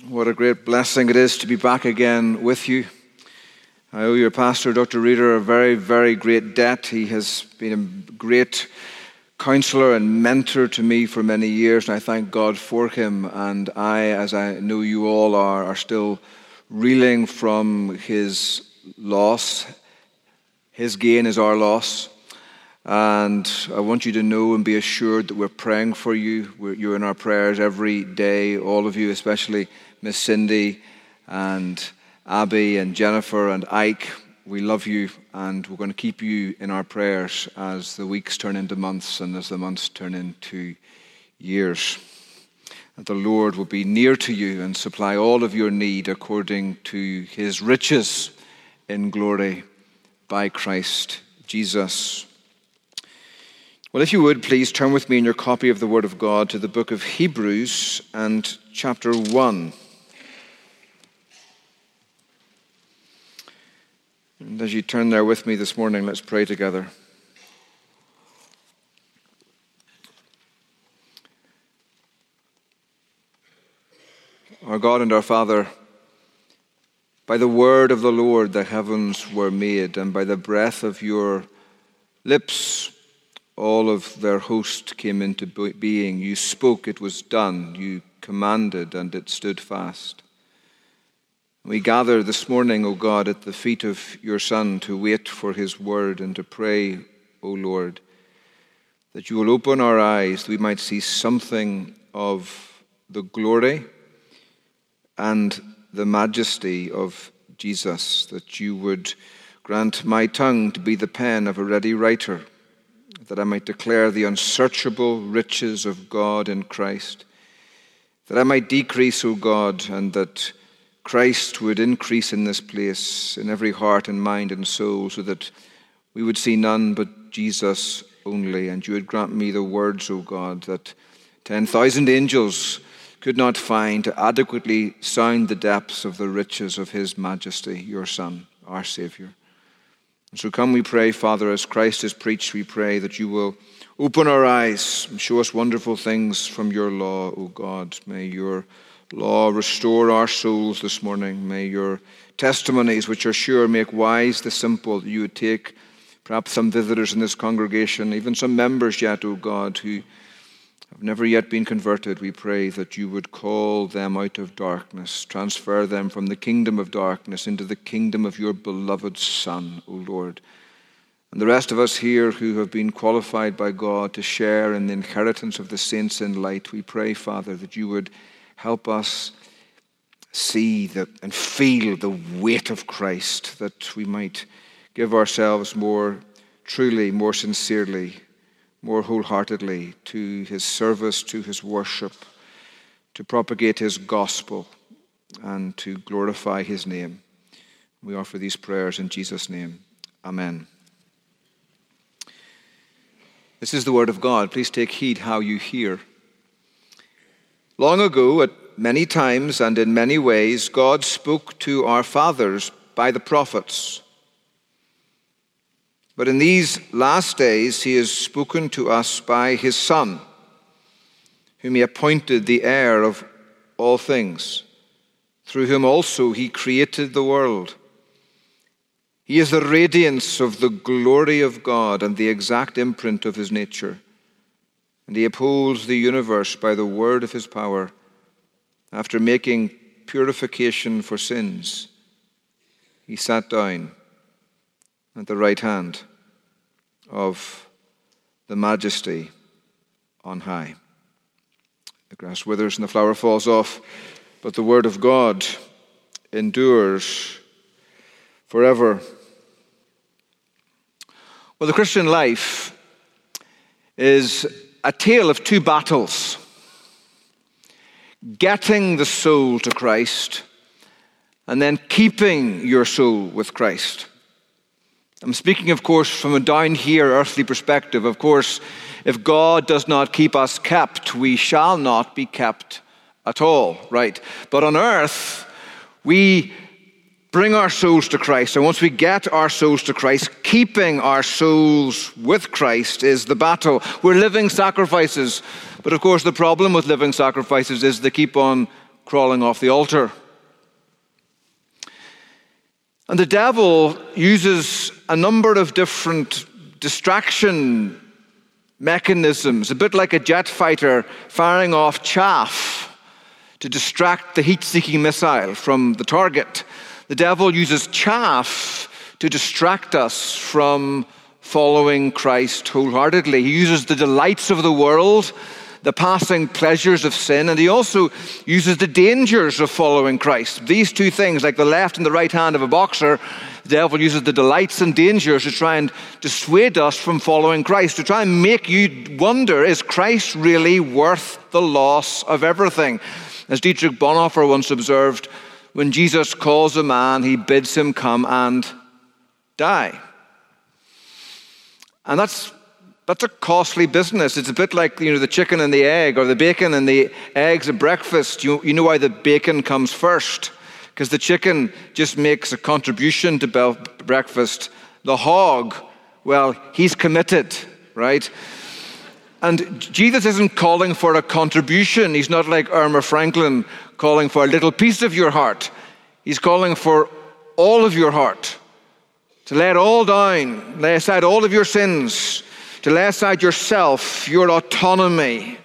What a great blessing it is to be back again with you. I owe your pastor, Dr. Reeder, a very, very great debt. He has been a great counselor and mentor to me for many years, and I thank God for him. And I, as I know you all are still reeling from his loss. His gain is our loss. And I want you to know and be assured that we're praying for you. You're in our prayers every day, all of you, especially Miss Cindy and Abby and Jennifer and Ike. We love you, and we're going to keep you in our prayers as the weeks turn into months and as the months turn into years. That the Lord will be near to you and supply all of your need according to his riches in glory by Christ Jesus. Well, if you would, please turn with me in your copy of the Word of God to the book of Hebrews and chapter 1. And as you turn there with me this morning, let's pray together. Our God and our Father, by the word of the Lord the heavens were made, and by the breath of your lips all of their host came into being. You spoke, it was done. You commanded, and it stood fast. We gather this morning, O God, at the feet of your Son to wait for his word and to pray, O Lord, that you will open our eyes, that we might see something of the glory and the majesty of Jesus, that you would grant my tongue to be the pen of a ready writer, that I might declare the unsearchable riches of God in Christ, that I might decrease, O God, and that Christ would increase in this place, in every heart and mind and soul, so that we would see none but Jesus only, and you would grant me the words, O God, that 10,000 angels could not find to adequately sound the depths of the riches of his majesty, your Son, our Savior. And so come, we pray, Father, as Christ is preached, we pray that you will open our eyes and show us wonderful things from your law, O God. May your law restore our souls this morning. May your testimonies, which are sure, make wise the simple, that you would take perhaps some visitors in this congregation, even some members yet, O God, who have never yet been converted. We pray that you would call them out of darkness, transfer them from the kingdom of darkness into the kingdom of your beloved Son, O Lord. And the rest of us here who have been qualified by God to share in the inheritance of the saints in light, we pray, Father, that you would help us see and feel the weight of Christ, that we might give ourselves more truly, more sincerely, more wholeheartedly to his service, to his worship, to propagate his gospel, and to glorify his name. We offer these prayers in Jesus' name. Amen. This is the word of God. Please take heed how you hear. Long ago, at many times and in many ways, God spoke to our fathers by the prophets. But in these last days, he has spoken to us by his Son, whom he appointed the heir of all things, through whom also he created the world. He is the radiance of the glory of God and the exact imprint of his nature, and he upholds the universe by the word of his power. After making purification for sins, he sat down at the right hand of the majesty on high. The grass withers and the flower falls off, but the word of God endures forever. Well, the Christian life is a tale of two battles: getting the soul to Christ and then keeping your soul with Christ. I'm speaking, of course, from a down here earthly perspective. Of course, if God does not keep us kept, we shall not be kept at all, right? But on earth, we bring our souls to Christ. And once we get our souls to Christ, keeping our souls with Christ is the battle. We're living sacrifices. But of course, the problem with living sacrifices is they keep on crawling off the altar. And the devil uses a number of different distraction mechanisms, a bit like a jet fighter firing off chaff to distract the heat-seeking missile from the target. The devil uses chaff to distract us from following Christ wholeheartedly. He uses the delights of the world, the passing pleasures of sin, and he also uses the dangers of following Christ. These two things, like the left and the right hand of a boxer, the devil uses the delights and dangers to try and dissuade us from following Christ, to try and make you wonder, is Christ really worth the loss of everything? As Dietrich Bonhoeffer once observed, when Jesus calls a man, he bids him come and die. And that's a costly business. It's a bit like, the chicken and the egg, or the bacon and the eggs at breakfast. You know why the bacon comes first? Because the chicken just makes a contribution to breakfast. The hog, well, he's committed, right? And Jesus isn't calling for a contribution. He's not like Irma Franklin calling for a little piece of your heart. He's calling for all of your heart. To lay it all down, lay aside all of your sins, to lay aside yourself, your autonomy,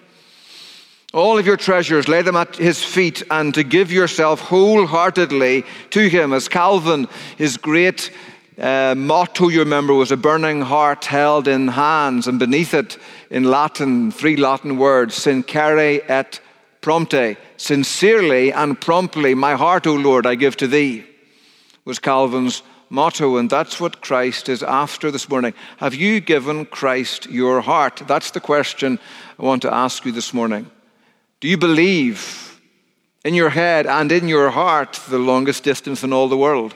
all of your treasures, lay them at his feet, and to give yourself wholeheartedly to him. As Calvin, his great motto, you remember, was a burning heart held in hands, and beneath it, in Latin, 3 Latin words, sincere et prompte, sincerely and promptly, my heart, O Lord, I give to thee, was Calvin's motto, and that's what Christ is after this morning. Have you given Christ your heart? That's the question I want to ask you this morning. Do you believe in your head and in your heart, the longest distance in all the world,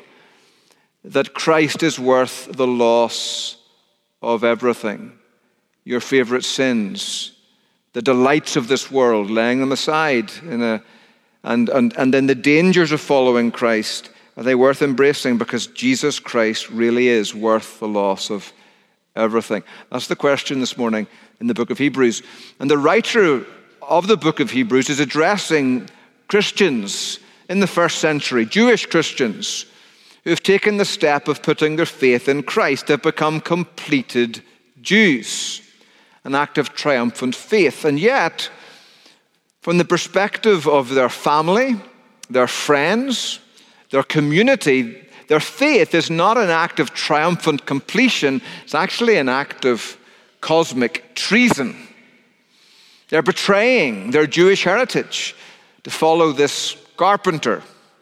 that Christ is worth the loss of everything? Your favorite sins, the delights of this world, laying them aside, and then the dangers of following Christ. Are they worth embracing? Because Jesus Christ really is worth the loss of everything. That's the question this morning in the book of Hebrews. And the writer of the book of Hebrews is addressing Christians in the first century, Jewish Christians, who have taken the step of putting their faith in Christ. They've become completed Jews, an act of triumphant faith. And yet, from the perspective of their family, their friends, their community, their faith is not an act of triumphant completion. It's actually an act of cosmic treason. They're betraying their Jewish heritage to follow this carpenter.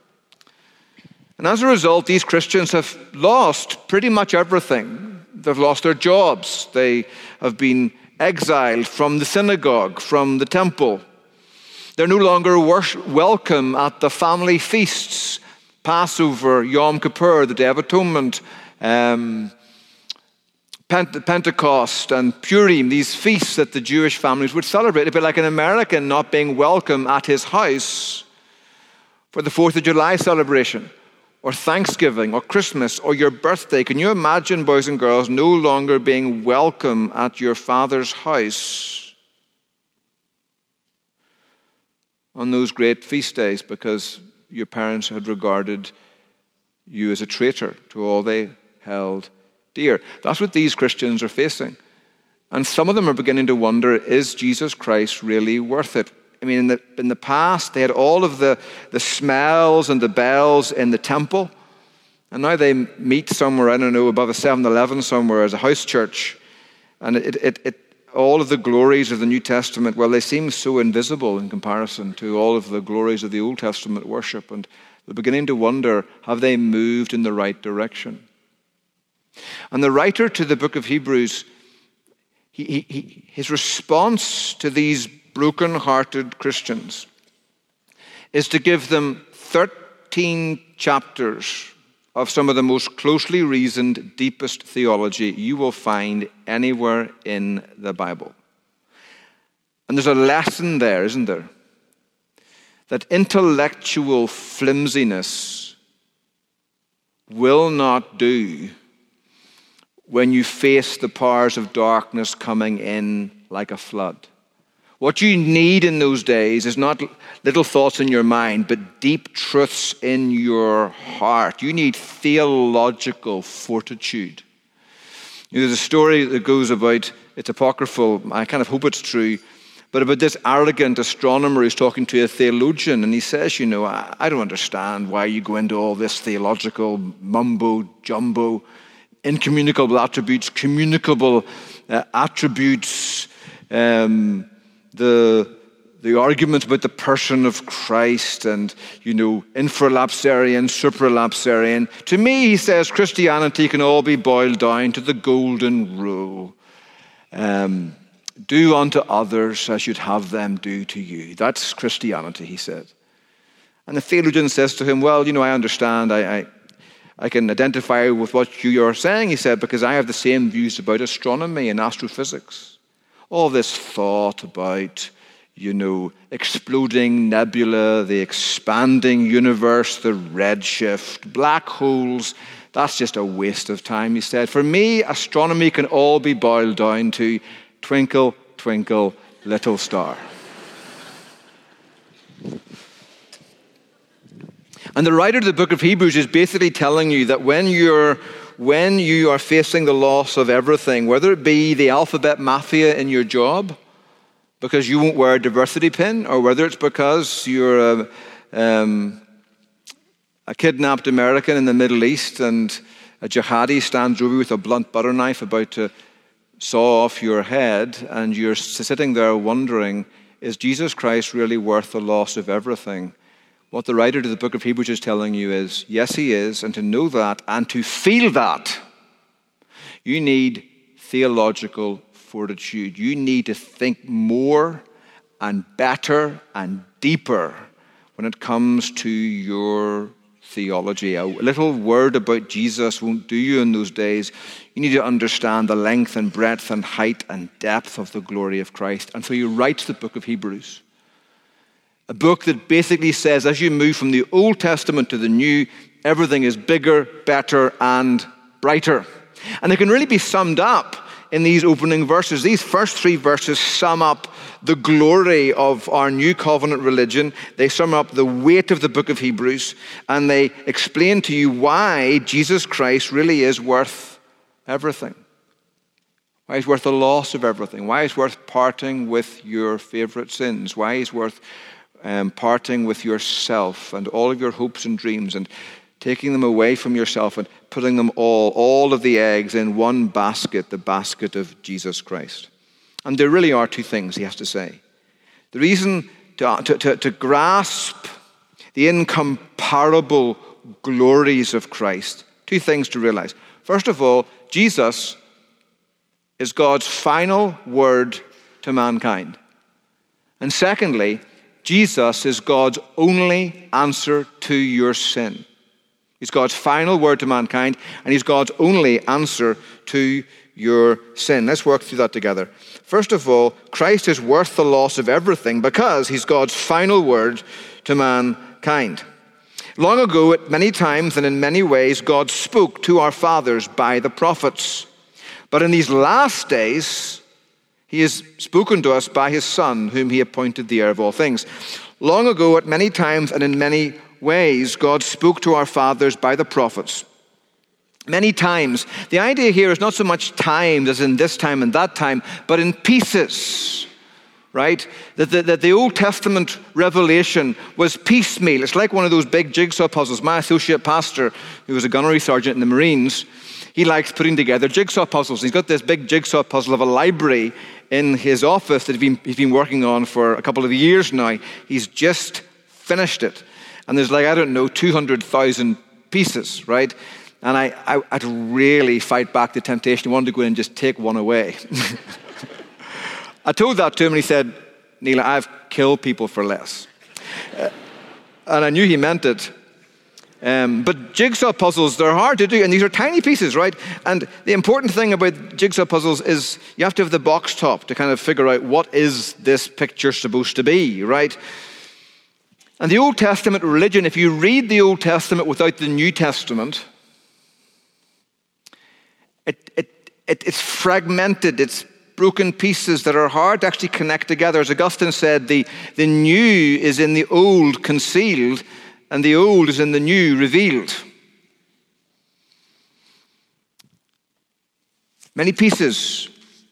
And as a result, these Christians have lost pretty much everything. They've lost their jobs. They have been exiled from the synagogue, from the temple. They're no longer welcome at the family feasts, Passover, Yom Kippur, the Day of Atonement, Pentecost and Purim, these feasts that the Jewish families would celebrate. It'd be like an American not being welcome at his house for the 4th of July celebration, or Thanksgiving, or Christmas, or your birthday. Can you imagine, boys and girls, no longer being welcome at your father's house on those great feast days because your parents had regarded you as a traitor to all they held dear? That's what these Christians are facing. And some of them are beginning to wonder, is Jesus Christ really worth it? I mean, in the past, they had all of the smells and the bells in the temple. And now they meet somewhere, I don't know, above a 7-Eleven somewhere as a house church. And all of the glories of the New Testament, well, they seem so invisible in comparison to all of the glories of the Old Testament worship. And they're beginning to wonder, have they moved in the right direction? And the writer to the book of Hebrews, his response to these broken-hearted Christians is to give them 13 chapters of some of the most closely reasoned, deepest theology you will find anywhere in the Bible. And there's a lesson there, isn't there? That intellectual flimsiness will not do when you face the powers of darkness coming in like a flood. What you need in those days is not little thoughts in your mind, but deep truths in your heart. You need theological fortitude. There's a story that goes about, it's apocryphal, I kind of hope it's true, but about this arrogant astronomer who's talking to a theologian, and he says, I don't understand why you go into all this theological mumbo-jumbo, incommunicable attributes, communicable attributes, the argument about the person of Christ and, infralapsarian, supralapsarian. To me, he says, Christianity can all be boiled down to the golden rule. Do unto others as you'd have them do to you. That's Christianity, he said. And the theologian says to him, well, I understand. I can identify with what you are saying, he said, because I have the same views about astronomy and astrophysics. All this thought about, exploding nebula, the expanding universe, the redshift, black holes, that's just a waste of time, he said. For me, astronomy can all be boiled down to twinkle, twinkle, little star. And the writer of the book of Hebrews is basically telling you that when you are facing the loss of everything, whether it be the alphabet mafia in your job, because you won't wear a diversity pin, or whether it's because you're a kidnapped American in the Middle East and a jihadi stands over you with a blunt butter knife about to saw off your head, and you're sitting there wondering, is Jesus Christ really worth the loss of everything? What the writer to the book of Hebrews is telling you is, yes, he is, and to know that and to feel that, you need theological fortitude. You need to think more and better and deeper when it comes to your theology. A little word about Jesus won't do you in those days. You need to understand the length and breadth and height and depth of the glory of Christ. And so he writes the book of Hebrews. A book that basically says, as you move from the Old Testament to the New, everything is bigger, better, and brighter. And it can really be summed up in these opening verses. These first 3 verses sum up the glory of our new covenant religion. They sum up the weight of the book of Hebrews, and they explain to you why Jesus Christ really is worth everything. Why he's worth the loss of everything. Why he's worth parting with your favorite sins. Why he's worth parting with yourself and all of your hopes and dreams and taking them away from yourself and putting them all of the eggs in one basket, the basket of Jesus Christ. And there really are 2 things he has to say. The reason to grasp the incomparable glories of Christ, 2 things to realize. First of all, Jesus is God's final word to mankind. And secondly, Jesus is God's only answer to your sin. He's God's final word to mankind, and he's God's only answer to your sin. Let's work through that together. First of all, Christ is worth the loss of everything because he's God's final word to mankind. Long ago, at many times and in many ways, God spoke to our fathers by the prophets. But in these last days, he has spoken to us by his Son, whom he appointed the heir of all things. Long ago, at many times and in many ways, God spoke to our fathers by the prophets. Many times. The idea here is not so much times as in this time and that time, but in pieces, right? That the Old Testament revelation was piecemeal. It's like one of those big jigsaw puzzles. My associate pastor, who was a gunnery sergeant in the Marines, he likes putting together jigsaw puzzles. He's got this big jigsaw puzzle of a library in his office that he's been working on for a couple of years now. He's just finished it. And there's 200,000 pieces, right? And I'd really fight back the temptation. I wanted to go in and just take one away. I told that to him and he said, Neil, I've killed people for less. And I knew he meant it. But jigsaw puzzles, they're hard to do, and these are tiny pieces, right? And the important thing about jigsaw puzzles is you have to have the box top to kind of figure out what is this picture supposed to be, right? And the Old Testament religion, if you read the Old Testament without the New Testament, it's fragmented, it's broken pieces that are hard to actually connect together. As Augustine said, the new is in the old concealed, and the old is in the new revealed. Many pieces.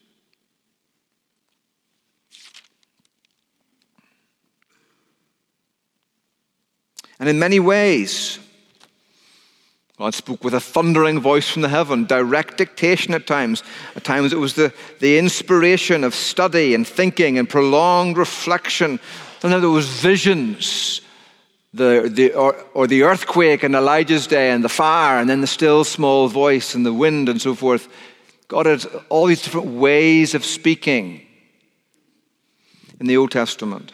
And in many ways, God spoke with a thundering voice from the heaven, direct dictation at times. At times it was the inspiration of study and thinking and prolonged reflection. And then there was visions, the earthquake in Elijah's day, and the fire, and then the still small voice and the wind and so forth. God had all these different ways of speaking in the Old Testament.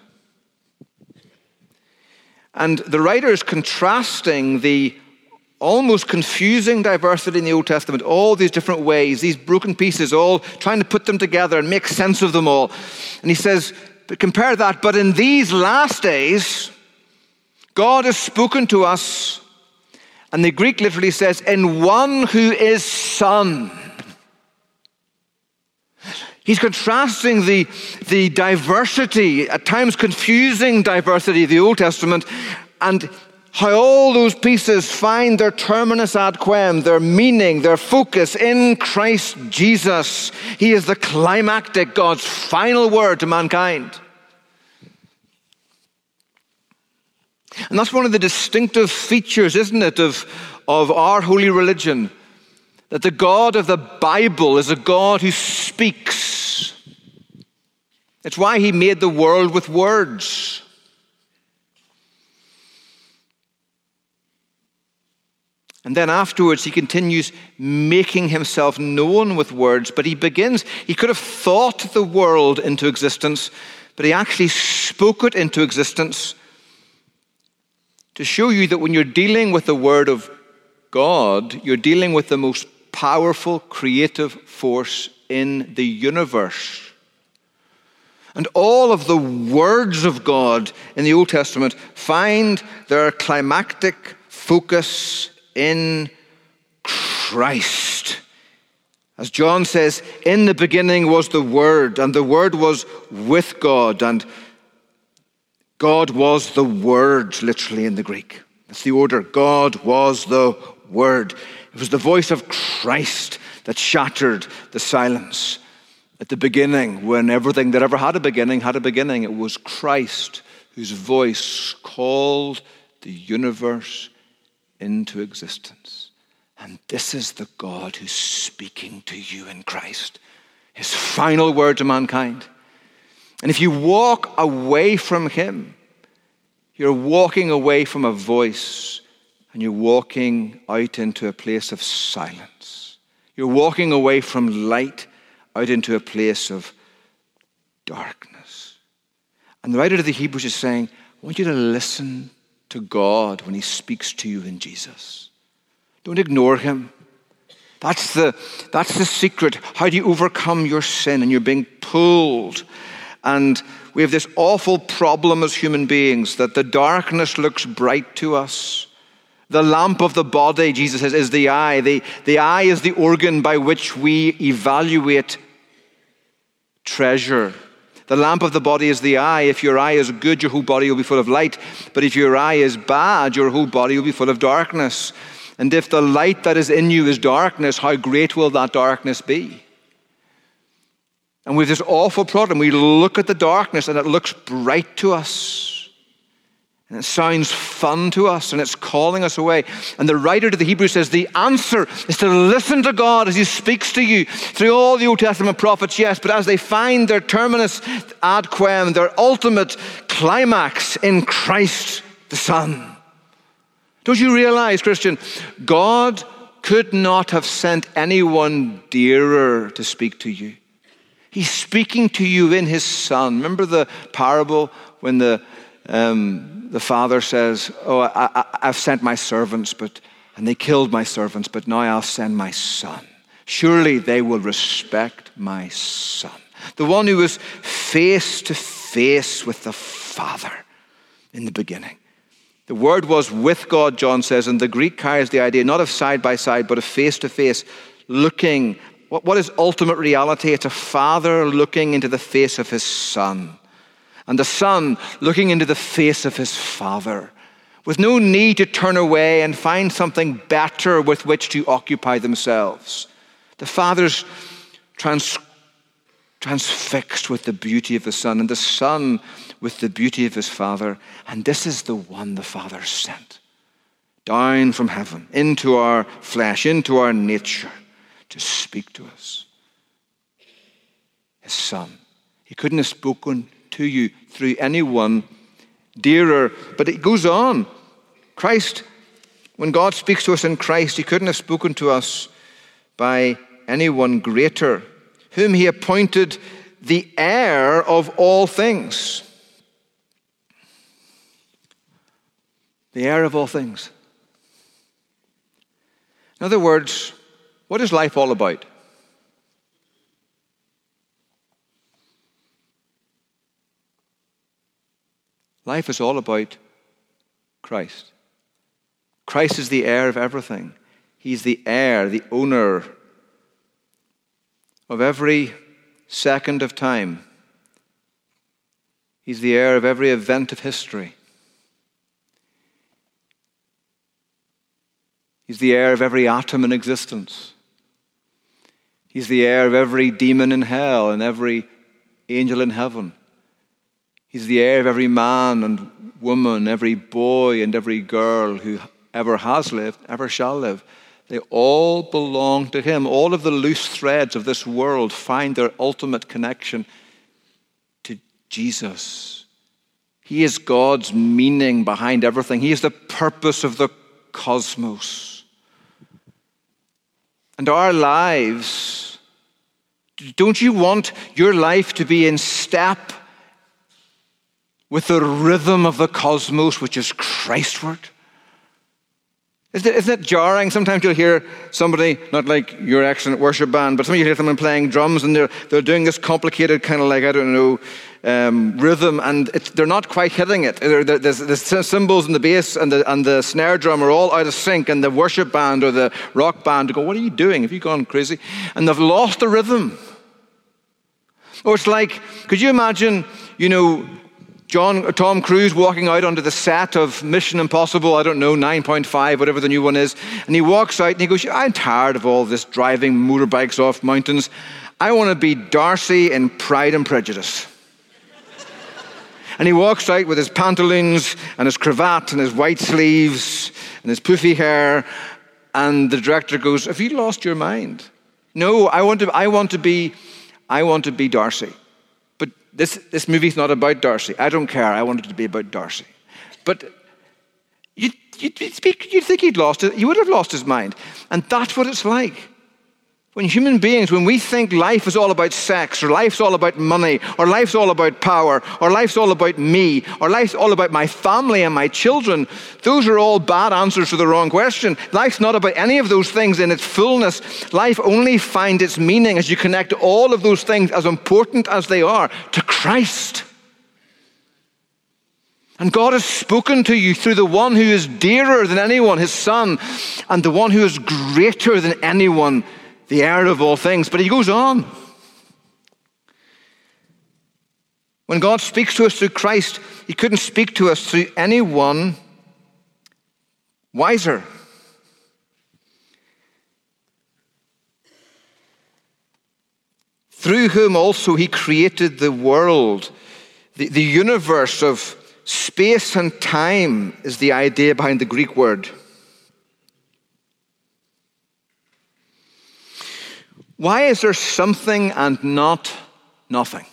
And the writer is contrasting the almost confusing diversity in the Old Testament, all these different ways, these broken pieces, all trying to put them together and make sense of them all. And he says, compare that, but in these last days, God has spoken to us, and the Greek literally says, in one who is Son. He's contrasting the diversity, at times confusing diversity of the Old Testament, and how all those pieces find their terminus ad quem, their meaning, their focus in Christ Jesus. He is the climactic, God's final word to mankind. And that's one of the distinctive features, isn't it, of our holy religion, that the God of the Bible is a God who speaks. It's why he made the world with words. And then afterwards, he continues making himself known with words. But he could have thought the world into existence, but he actually spoke it into existence to show you that when you're dealing with the Word of God, you're dealing with the most powerful creative force in the universe. And all of the words of God in the Old Testament find their climactic focus in Christ. As John says, in the beginning was the Word, and the Word was with God, and God was the Word, literally in the Greek. That's the order. God was the Word. It was the voice of Christ that shattered the silence. At the beginning, when everything that ever had a beginning, it was Christ whose voice called the universe into existence. And this is the God who's speaking to you in Christ. His final word to mankind. And if you walk away from him, you're walking away from a voice, and you're walking out into a place of silence. You're walking away from light out into a place of darkness. And the writer of the Hebrews is saying, I want you to listen to God when he speaks to you in Jesus. Don't ignore him. That's the secret. How do you overcome your sin? And you're being pulled. And we have this awful problem as human beings that the darkness looks bright to us. The lamp of the body, Jesus says, is the eye. The eye is the organ by which we evaluate treasure. The lamp of the body is the eye. If your eye is good, your whole body will be full of light. But if your eye is bad, your whole body will be full of darkness. And if the light that is in you is darkness, how great will that darkness be? And we have this awful problem. We look at the darkness and it looks bright to us. And it sounds fun to us, and it's calling us away. And the writer to the Hebrews says the answer is to listen to God as he speaks to you through all the Old Testament prophets, yes, but as they find their terminus ad quem, their ultimate climax in Christ the Son. Don't you realize, Christian, God could not have sent anyone dearer to speak to you. He's speaking to you in his Son. Remember the parable when the father says, I've sent my servants, and they killed my servants, but now I'll send my Son. Surely they will respect my Son. The one who was face to face with the Father in the beginning. The Word was with God, John says, and the Greek carries the idea not of side by side, but of face to face, looking What is ultimate reality? It's a father looking into the face of his son, and the son looking into the face of his father, with no need to turn away and find something better with which to occupy themselves. The father's transfixed with the beauty of the son, and the son with the beauty of his father. And this is the one the Father sent down from heaven into our flesh, into our nature, to speak to us. His son. He couldn't have spoken to you through anyone dearer, but it goes on. Christ, when God speaks to us in Christ, he couldn't have spoken to us by anyone greater, whom he appointed the heir of all things. The heir of all things. In other words, what is life all about? Life is all about Christ. Christ is the heir of everything. He's the heir, the owner of every second of time. He's the heir of every event of history. He's the heir of every atom in existence. He's the heir of every demon in hell and every angel in heaven. He's the heir of every man and woman, every boy and every girl who ever has lived, ever shall live. They all belong to him. All of the loose threads of this world find their ultimate connection to Jesus. He is God's meaning behind everything. He is the purpose of the cosmos. And our lives, don't you want your life to be in step with the rhythm of the cosmos, which is Christward? Isn't it jarring? Sometimes you'll hear somebody, not like your excellent worship band, but sometimes you hear someone playing drums and they're doing this complicated kind of like, I don't know, rhythm, and they're not quite hitting it. The cymbals and the bass and the snare drum are all out of sync, and the worship band or the rock band go, what are you doing? Have you gone crazy? And they've lost the rhythm. Or it's like, could you imagine, Tom Cruise walking out onto the set of Mission Impossible, 9.5, whatever the new one is, and he walks out and he goes, I'm tired of all this driving motorbikes off mountains. I want to be Darcy in Pride and Prejudice. And he walks out with his pantaloons and his cravat and his white sleeves and his poofy hair, and the director goes, have you lost your mind? No, I want to be Darcy. But this movie's not about Darcy. I don't care. I want it to be about Darcy. But you'd think he'd lost it. He would have lost his mind. And that's what it's like. When human beings, when we think life is all about sex, or life's all about money, or life's all about power, or life's all about me, or life's all about my family and my children, those are all bad answers to the wrong question. Life's not about any of those things in its fullness. Life only finds its meaning as you connect all of those things, as important as they are, to Christ. And God has spoken to you through the one who is dearer than anyone, his Son, and the one who is greater than anyone, the heir of all things. But he goes on. When God speaks to us through Christ, he couldn't speak to us through anyone wiser. Through whom also he created the world. The universe of space and time is the idea behind the Greek word. Why is there something and not nothing?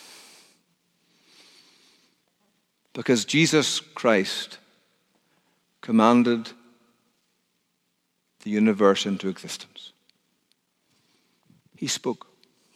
Because Jesus Christ commanded the universe into existence. He spoke.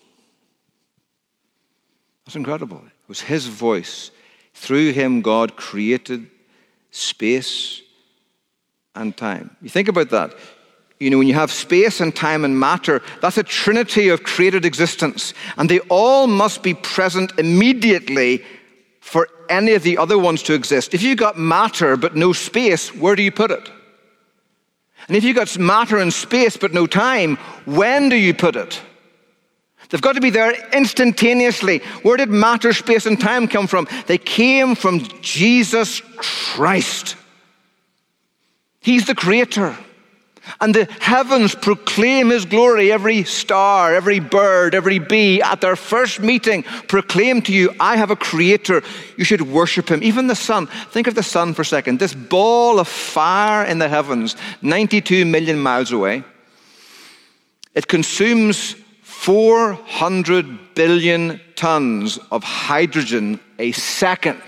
That's incredible. It was his voice. Through him, God created space and time. You think about that. When you have space and time and matter, that's a trinity of created existence. And they all must be present immediately for any of the other ones to exist. If you've got matter but no space, where do you put it? And if you've got matter and space but no time, when do you put it? They've got to be there instantaneously. Where did matter, space, and time come from? They came from Jesus Christ. He's the creator. And the heavens proclaim his glory. Every star, every bird, every bee at their first meeting proclaim to you, I have a creator. You should worship him. Even the sun. Think of the sun for a second. This ball of fire in the heavens, 92 million miles away. It consumes 400 billion tons of hydrogen a second.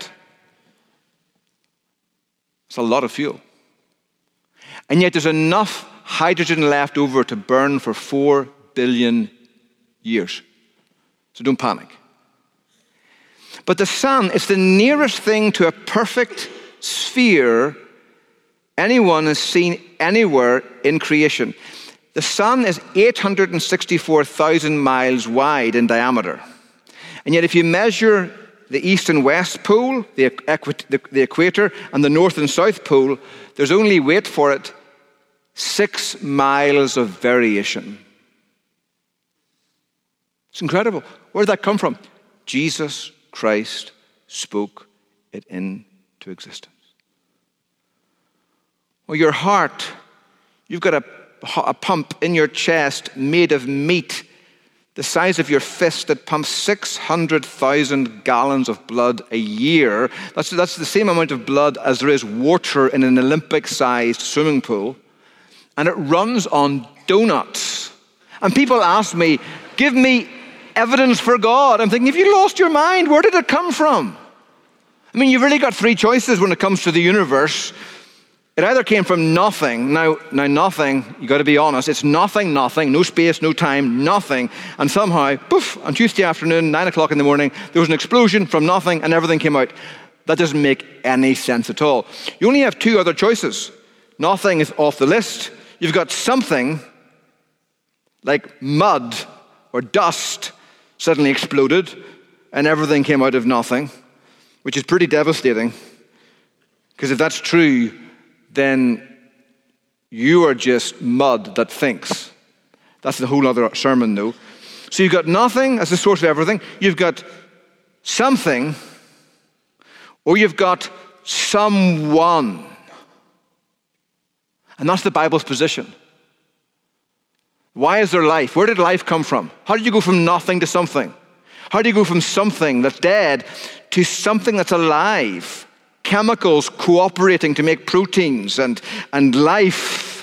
It's a lot of fuel. And yet there's enough hydrogen left over to burn for 4 billion years. So don't panic. But the sun is the nearest thing to a perfect sphere anyone has seen anywhere in creation. The sun is 864,000 miles wide in diameter. And yet if you measure the east and west pole, the equator, and the north and south pole, there's only, wait for it, 6 miles of variation. It's incredible. Where did that come from? Jesus Christ spoke it into existence. Well, your heart, you've got a pump in your chest made of meat the size of your fist that pumps 600,000 gallons of blood a year. That's the same amount of blood as there is water in an Olympic-sized swimming pool. And it runs on donuts. And people ask me, give me evidence for God. I'm thinking, have you lost your mind? Where did it come from? I mean, you've really got 3 choices when it comes to the universe. It either came from nothing. Now nothing, you got to be honest, it's nothing, no space, no time, nothing. And somehow, poof, on Tuesday afternoon, 9 o'clock in the morning, there was an explosion from nothing and everything came out. That doesn't make any sense at all. You only have 2 other choices. Nothing is off the list. You've got something like mud or dust suddenly exploded and everything came out of nothing, which is pretty devastating. Because if that's true, then you are just mud that thinks. That's the whole other sermon, though. So you've got nothing as the source of everything. You've got something, or you've got someone. And that's the Bible's position. Why is there life? Where did life come from? How did you go from nothing to something? How do you go from something that's dead to something that's alive? Chemicals cooperating to make proteins and life.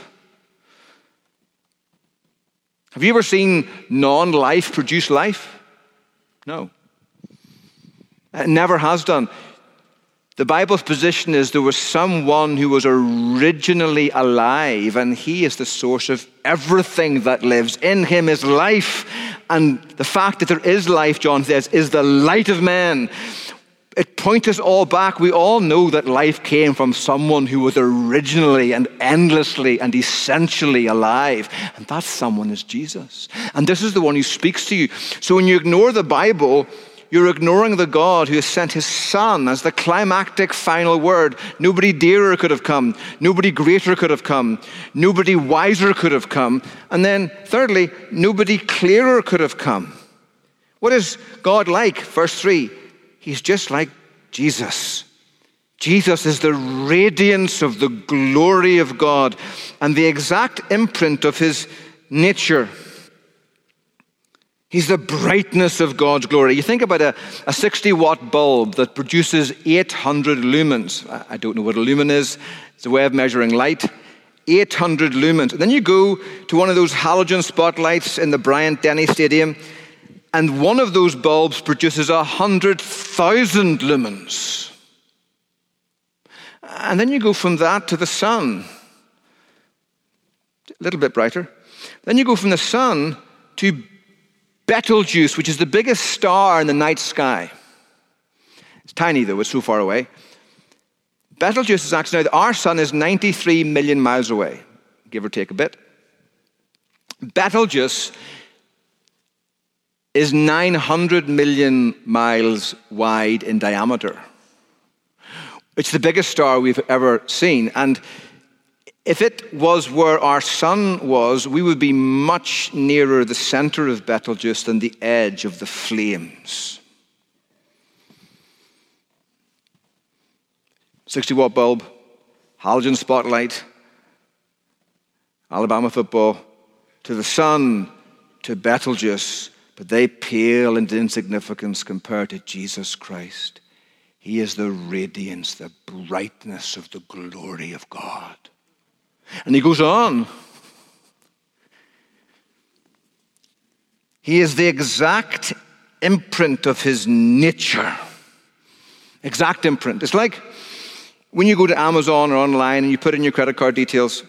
Have you ever seen non-life produce life? No. It never has done. The Bible's position is there was someone who was originally alive, and he is the source of everything that lives. In him is life, and the fact that there is life, John says, is the light of man. It points us all back. We all know that life came from someone who was originally and endlessly and essentially alive. And that someone is Jesus. And this is the one who speaks to you. So when you ignore the Bible, you're ignoring the God who has sent his Son as the climactic final word. Nobody dearer could have come. Nobody greater could have come. Nobody wiser could have come. And then thirdly, nobody clearer could have come. What is God like? Verse 3. He's just like Jesus. Jesus is the radiance of the glory of God and the exact imprint of his nature. He's the brightness of God's glory. You think about a 60-watt bulb that produces 800 lumens. I don't know what a lumen is. It's a way of measuring light. 800 lumens. And then you go to one of those halogen spotlights in the Bryant-Denny Stadium, and one of those bulbs produces 100,000 lumens. And then you go from that to the sun. A little bit brighter. Then you go from the sun to Betelgeuse, which is the biggest star in the night sky. It's tiny, though. It's so far away. Betelgeuse is actually, now our sun is 93 million miles away, give or take a bit. Betelgeuse is 900 million miles wide in diameter. It's the biggest star we've ever seen. And If it was where our sun was, we would be much nearer the center of Betelgeuse than the edge of the flames. 60-watt bulb, halogen spotlight, Alabama football, to the sun, to Betelgeuse, but they pale into insignificance compared to Jesus Christ. He is the radiance, the brightness of the glory of God. And he goes on. He is the exact imprint of his nature. Exact imprint. It's like when you go to Amazon or online and you put in your credit card details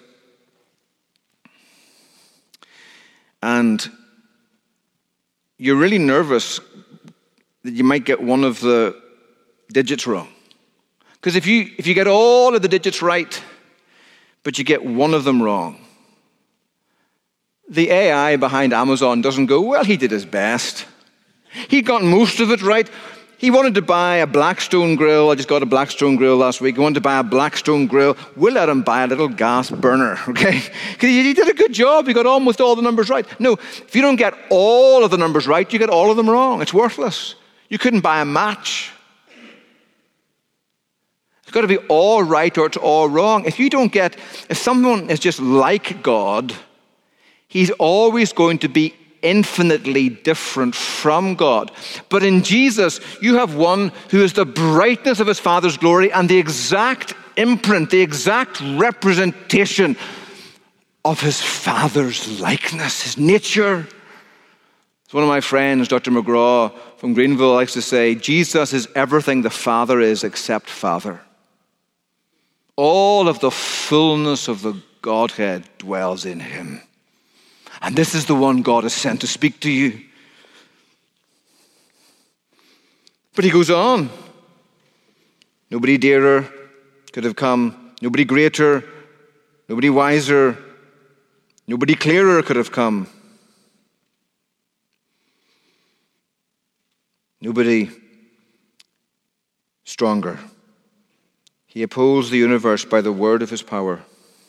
and you're really nervous that you might get one of the digits wrong. Because if you get all of the digits right, but you get one of them wrong, the AI behind Amazon doesn't go, well, he did his best. He got most of it right. He wanted to buy a Blackstone grill. I just got a Blackstone grill last week. He wanted to buy a Blackstone grill. We'll let him buy a little gas burner, okay? Because he did a good job. He got almost all the numbers right. No, if you don't get all of the numbers right, you get all of them wrong. It's worthless. You couldn't buy a match. It's got to be all right or it's all wrong. If someone is just like God, he's always going to be infinitely different from God. But in Jesus, you have one who is the brightness of his Father's glory and the exact imprint, the exact representation of his Father's likeness, his nature. As one of my friends, Dr. McGraw from Greenville, likes to say, Jesus is everything the Father is except Father. All of the fullness of the Godhead dwells in him. And this is the one God has sent to speak to you. But he goes on. Nobody dearer could have come. Nobody greater. Nobody wiser. Nobody clearer could have come. Nobody stronger. He upholds the universe by the word of his power.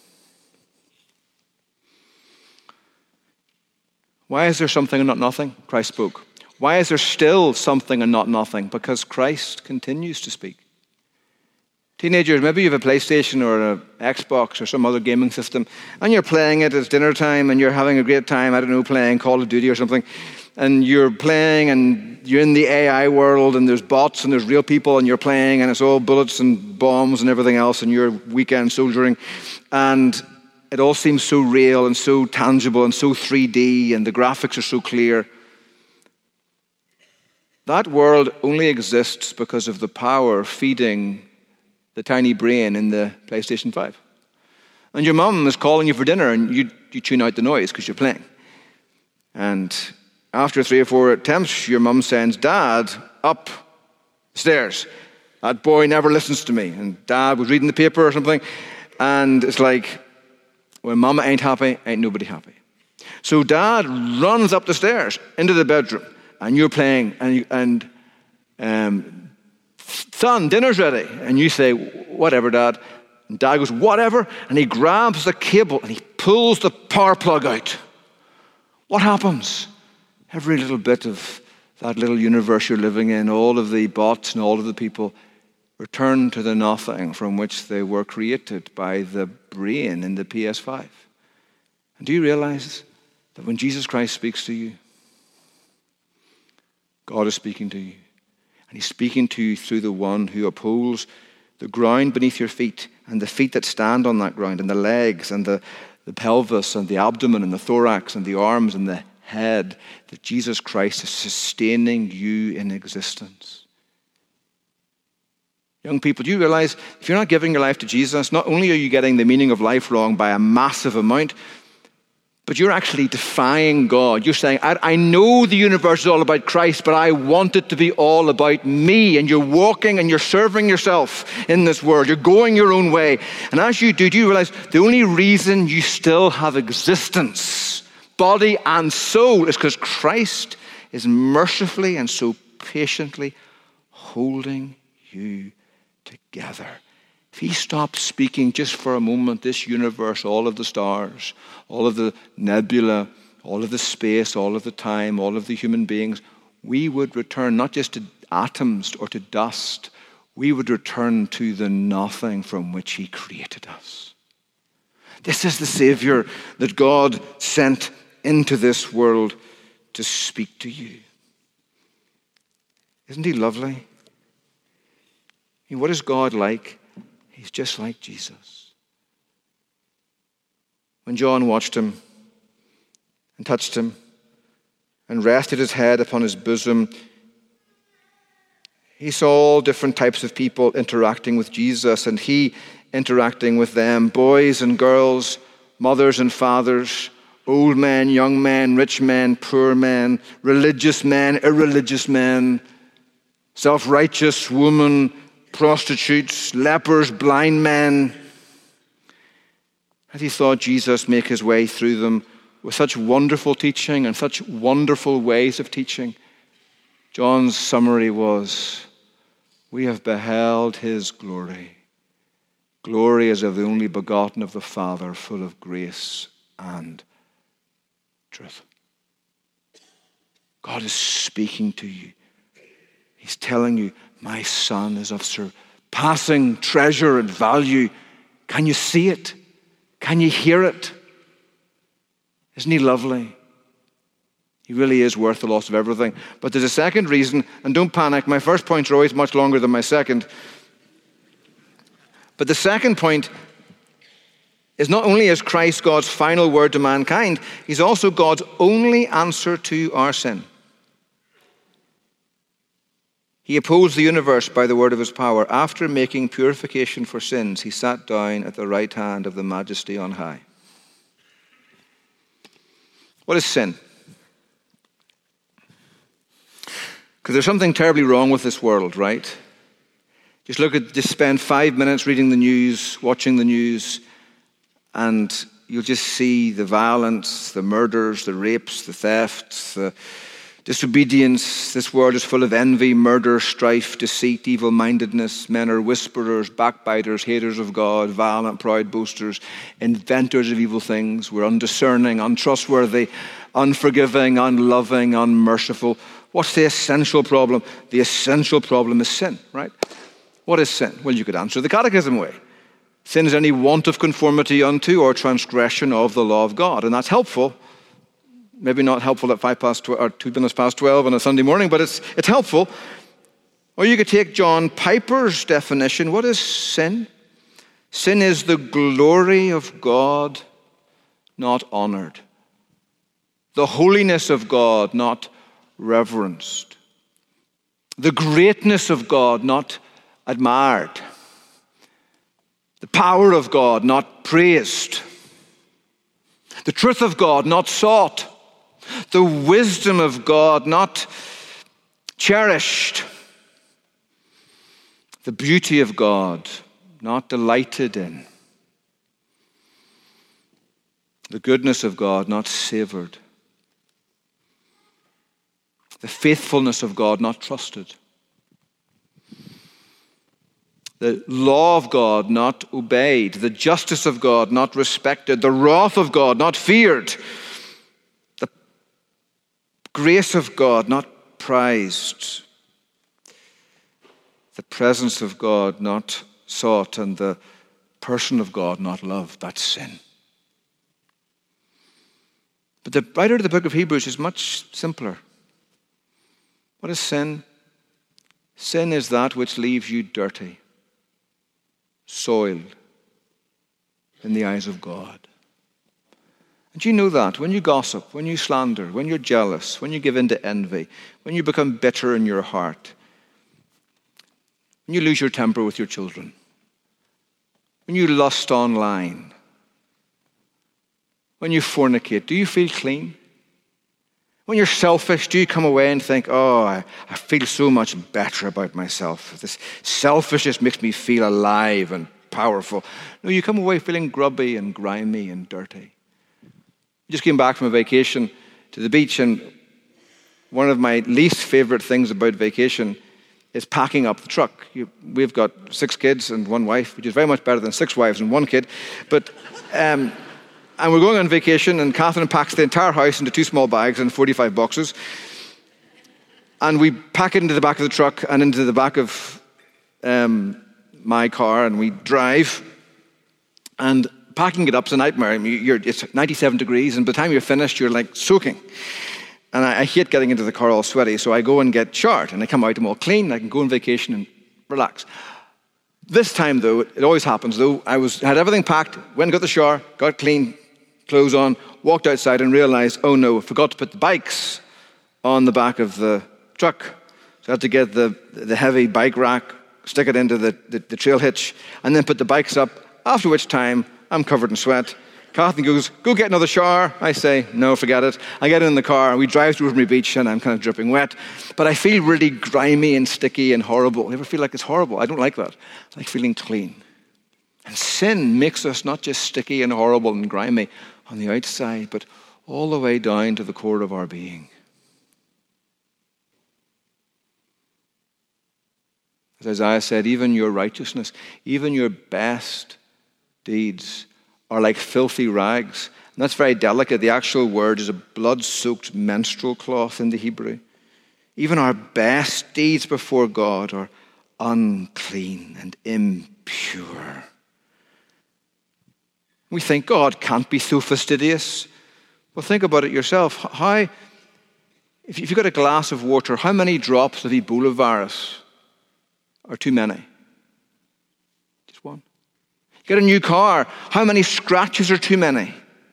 Why is there something and not nothing? Christ spoke. Why is there still something and not nothing? Because Christ continues to speak. Teenagers, maybe you have a PlayStation or an Xbox or some other gaming system, and you're playing it, it's dinner time, and you're having a great time, I don't know, playing Call of Duty or something, and you're playing, and you're in the AI world, and there's bots, and there's real people, and you're playing, and it's all bullets and bombs and everything else, and you're weekend soldiering, and it all seems so real and so tangible and so 3D, and the graphics are so clear. That world only exists because of the power feeding the tiny brain in the PlayStation 5. And your mum is calling you for dinner, and you tune out the noise because you're playing. And after 3 or 4 attempts, your mum sends Dad up the stairs. That boy never listens to me. And Dad was reading the paper or something, and it's like, when Mama ain't happy, ain't nobody happy. So Dad runs up the stairs into the bedroom, and you're playing, and son, dinner's ready. And you say, whatever, Dad. And Dad goes, whatever. And he grabs the cable and he pulls the power plug out. What happens? Every little bit of that little universe you're living in, all of the bots and all of the people, return to the nothing from which they were created by the brain in the PS5. And do you realize that when Jesus Christ speaks to you, God is speaking to you? And he's speaking to you through the one who upholds the ground beneath your feet and the feet that stand on that ground and the legs and the pelvis and the abdomen and the thorax and the arms and the head, that Jesus Christ is sustaining you in existence. Young people, do you realize if you're not giving your life to Jesus, not only are you getting the meaning of life wrong by a massive amount, but you're actually defying God. You're saying, I know the universe is all about Christ, but I want it to be all about me. And you're walking and you're serving yourself in this world. You're going your own way. And as you do you realize the only reason you still have existence, body and soul, is because Christ is mercifully and so patiently holding you together If he stopped speaking just for a moment, this universe, all of the stars, all of the nebula, all of the space, all of the time, all of the human beings, we would return not just to atoms or to dust, we would return to the nothing from which he created us. This is the Savior that God sent into this world to speak to you. Isn't he lovely? I mean, what is God like? He's just like Jesus. When John watched him and touched him and rested his head upon his bosom, he saw all different types of people interacting with Jesus, and he interacting with them, boys and girls, mothers and fathers, old men, young men, rich men, poor men, religious men, irreligious men, self-righteous women, prostitutes, lepers, blind men. And he saw Jesus make his way through them with such wonderful teaching and such wonderful ways of teaching. John's summary was, we have beheld his glory. Glory as of the only begotten of the Father, full of grace and truth. God is speaking to you. He's telling you, my Son is of surpassing treasure and value. Can you see it? Can you hear it? Isn't he lovely? He really is worth the loss of everything. But there's a second reason, and don't panic. My first points are always much longer than my second. But the second point is not only is Christ God's final word to mankind, he's also God's only answer to our sin. He opposed the universe by the word of his power. After making purification for sins, he sat down at the right hand of the Majesty on high. What is sin? Because there's something terribly wrong with this world, right? Just spend 5 minutes reading the news, watching the news, and you'll just see the violence, the murders, the rapes, the thefts, the disobedience. This world is full of envy, murder, strife, deceit, evil-mindedness. Men are whisperers, backbiters, haters of God, violent, proud boasters, inventors of evil things. We're undiscerning, untrustworthy, unforgiving, unloving, unmerciful. What's the essential problem? The essential problem is sin, right? What is sin? Well, you could answer the Catechism way. Sin is any want of conformity unto or transgression of the law of God. And that's helpful. Maybe not helpful at 2 minutes past 12 on a Sunday morning, but it's helpful. Or you could take John Piper's definition. What is sin? Sin is the glory of God not honored. The holiness of God not reverenced. The greatness of God not admired. The power of God not praised. The truth of God not sought. The wisdom of God not cherished. The beauty of God not delighted in. The goodness of God not savored. The faithfulness of God not trusted. The law of God not obeyed. The justice of God not respected. The wrath of God not feared. The grace of God not prized. The presence of God not sought. And the person of God not loved. That's sin. But the writer of the book of Hebrews is much simpler. What is sin? Sin is that which leaves you dirty, soiled in the eyes of God. And you know that when you gossip, when you slander, when you're jealous, when you give in to envy, when you become bitter in your heart, when you lose your temper with your children, when you lust online, when you fornicate, do you feel clean? When you're selfish, do you come away and think, oh, I feel so much better about myself. This selfishness makes me feel alive and powerful. No, you come away feeling grubby and grimy and dirty. I just came back from a vacation to the beach, and one of my least favorite things about vacation is packing up the truck. We've got 6 kids and 1 wife, which is very much better than 6 wives and 1 kid. But and we're going on vacation, and Catherine packs the entire house into 2 small bags and 45 boxes. And we pack it into the back of the truck and into the back of my car, and we drive. And packing it up is a nightmare. I mean, it's 97 degrees, and by the time you're finished, you're like soaking. And I hate getting into the car all sweaty, so I go and get showered, and I come out, I'm all clean, I can go on vacation and relax. This time, though, it always happens, though, had everything packed, went and got the shower, got clean, clothes on, walked outside and realized, oh no, I forgot to put the bikes on the back of the truck. So I had to get the heavy bike rack, stick it into the trail hitch, and then put the bikes up, after which time I'm covered in sweat. Catherine goes, go get another shower. I say, no, forget it. I get in the car, and we drive to Rosemary Beach, and I'm kind of dripping wet. But I feel really grimy and sticky and horrible. You ever feel like it's horrible? I don't like that. I like feeling clean. And sin makes us not just sticky and horrible and grimy on the outside, but all the way down to the core of our being. As Isaiah said, even your righteousness, even your best deeds are like filthy rags. And that's very delicate. The actual word is a blood-soaked menstrual cloth in the Hebrew. Even our best deeds before God are unclean and impure. We think God can't be so fastidious. Well, think about it yourself. If you've got a glass of water, how many drops of Ebola virus are too many? Just one. You get a new car, how many scratches are too many?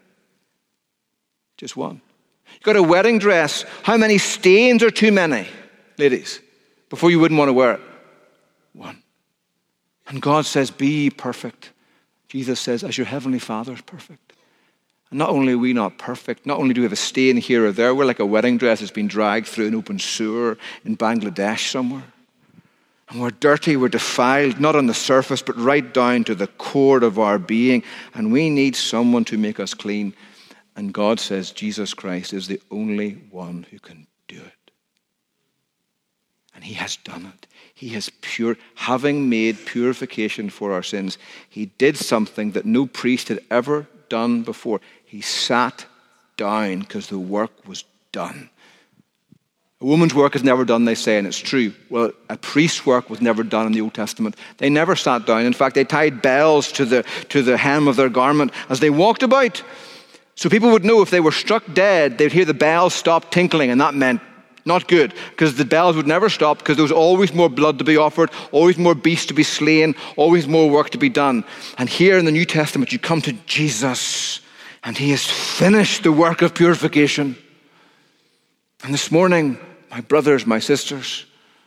Just one. You got a wedding dress, how many stains are too many, ladies, before you wouldn't want to wear it? One. And God says, be perfect. Jesus says, as your heavenly Father is perfect. And not only are we not perfect, not only do we have a stain here or there, we're like a wedding dress that's been dragged through an open sewer in Bangladesh somewhere. And we're dirty, we're defiled, not on the surface, but right down to the core of our being. And we need someone to make us clean. And God says Jesus Christ is the only one who can do it. And he has done it. He has having made purification for our sins, he did something that no priest had ever done before. He sat down because the work was done. A woman's work is never done, they say, and it's true. Well, a priest's work was never done in the Old Testament. They never sat down. In fact, they tied bells to the hem of their garment as they walked about. So people would know if they were struck dead, they'd hear the bells stop tinkling, and that meant not good, because the bells would never stop, because there was always more blood to be offered, always more beasts to be slain, always more work to be done. And here in the New Testament, you come to Jesus, and he has finished the work of purification. And this morning, my brothers, my sisters,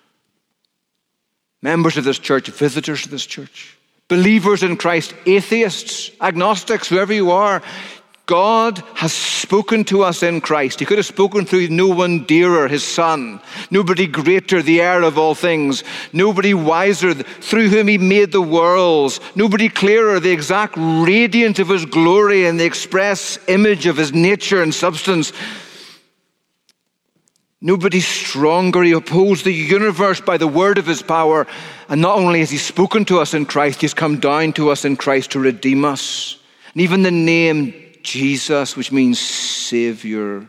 members of this church, visitors to this church, believers in Christ, atheists, agnostics, whoever you are, God has spoken to us in Christ. He could have spoken through no one dearer, his Son, nobody greater, the heir of all things, nobody wiser, through whom he made the worlds, nobody clearer, the exact radiance of his glory and the express image of his nature and substance. Nobody stronger. He upholds the universe by the word of his power. And not only has he spoken to us in Christ, he's come down to us in Christ to redeem us. And even the name Jesus, which means Savior.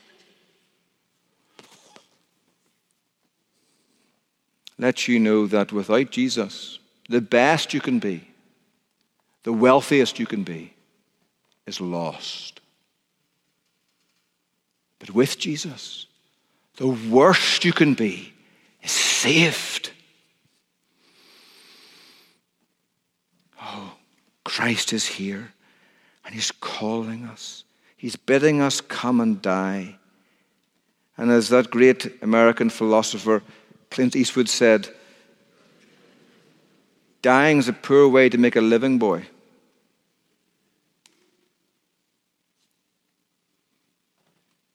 Let you know that without Jesus, the best you can be, the wealthiest you can be, is lost. But with Jesus, the worst you can be is saved. Oh, Christ is here, and he's calling us. He's bidding us come and die. And as that great American philosopher Clint Eastwood said, dying is a poor way to make a living, boy.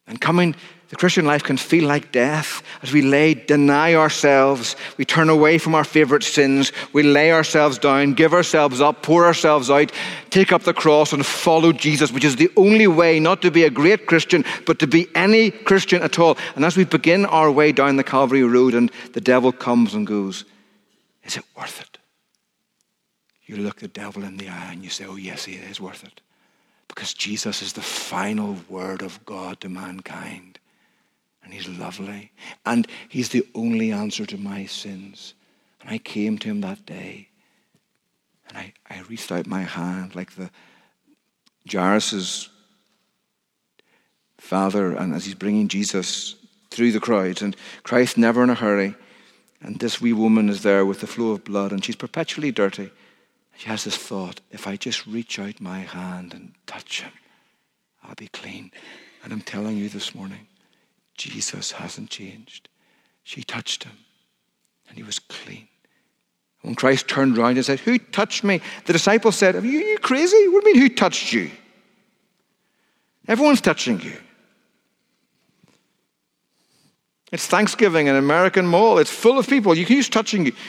And the Christian life can feel like death as we deny ourselves. We turn away from our favorite sins. We lay ourselves down, give ourselves up, pour ourselves out, take up the cross and follow Jesus, which is the only way not to be a great Christian, but to be any Christian at all. And as we begin our way down the Calvary Road and the devil comes and goes, is it worth it? You look the devil in the eye and you say, oh yes, it is worth it. Because Jesus is the final word of God to mankind. And he's lovely. And he's the only answer to my sins. And I came to him that day. And I reached out my hand like the Jairus' father. And as he's bringing Jesus through the crowds. And Christ never in a hurry. And this wee woman is there with the flow of blood. And she's perpetually dirty. She has this thought, if I just reach out my hand and touch him, I'll be clean. And I'm telling you this morning, Jesus hasn't changed. She touched him, and he was clean. When Christ turned around and said, who touched me? The disciples said, are you crazy? What do you mean, who touched you? Everyone's touching you. It's Thanksgiving in an American mall. It's full of people. Who's touching you?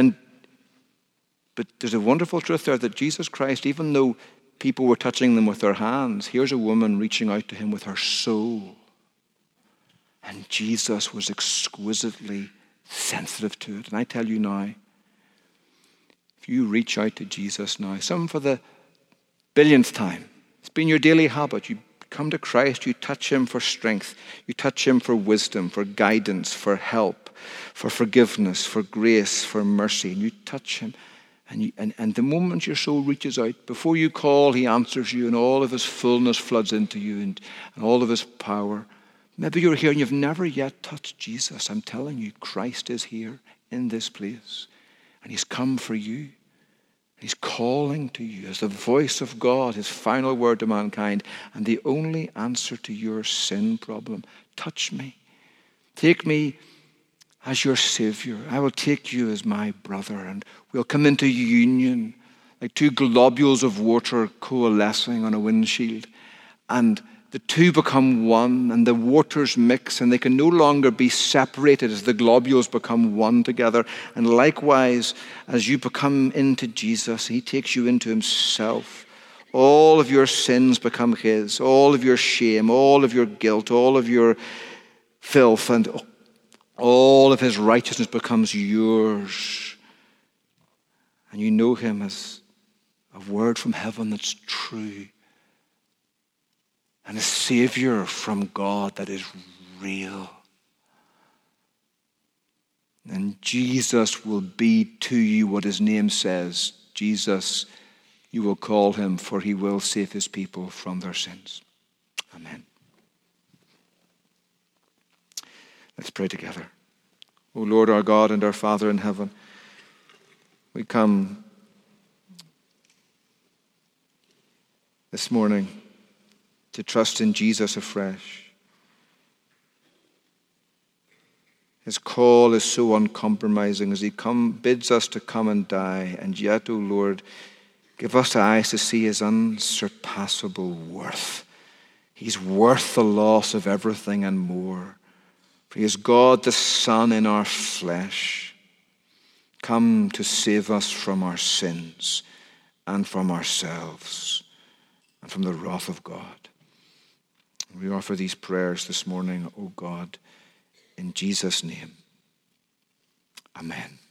But there's a wonderful truth there that Jesus Christ, even though people were touching them with their hands, here's a woman reaching out to him with her soul. And Jesus was exquisitely sensitive to it. And I tell you now, if you reach out to Jesus now, some for the billionth time, it's been your daily habit. You come to Christ, you touch him for strength. You touch him for wisdom, for guidance, for help, for forgiveness, for grace, for mercy. And you touch him. And the moment your soul reaches out, before you call, he answers you, and all of his fullness floods into you, and all of his power. Maybe you're here and you've never yet touched Jesus. I'm telling you, Christ is here in this place. And he's come for you. He's calling to you as the voice of God, his final word to mankind, and the only answer to your sin problem. Touch me. Take me as your Savior. I will take you as my brother, and we'll come into union like two globules of water coalescing on a windshield. And the two become one, and the waters mix, and they can no longer be separated as the globules become one together. And likewise, as you become into Jesus, he takes you into himself. All of your sins become his, all of your shame, all of your guilt, all of your filth, and all of his righteousness becomes yours. And you know him as a word from heaven that's true. And a Savior from God that is real. And Jesus will be to you what his name says. Jesus, you will call him, for he will save his people from their sins. Amen. Let's pray together. O Lord, our God and our Father in heaven, we come this morning to trust in Jesus afresh. His call is so uncompromising as he bids us to come and die. And yet, O Lord, give us the eyes to see his unsurpassable worth. He's worth the loss of everything and more. For he is God the Son in our flesh, come to save us from our sins and from ourselves and from the wrath of God. We offer these prayers this morning, O God, in Jesus' name. Amen.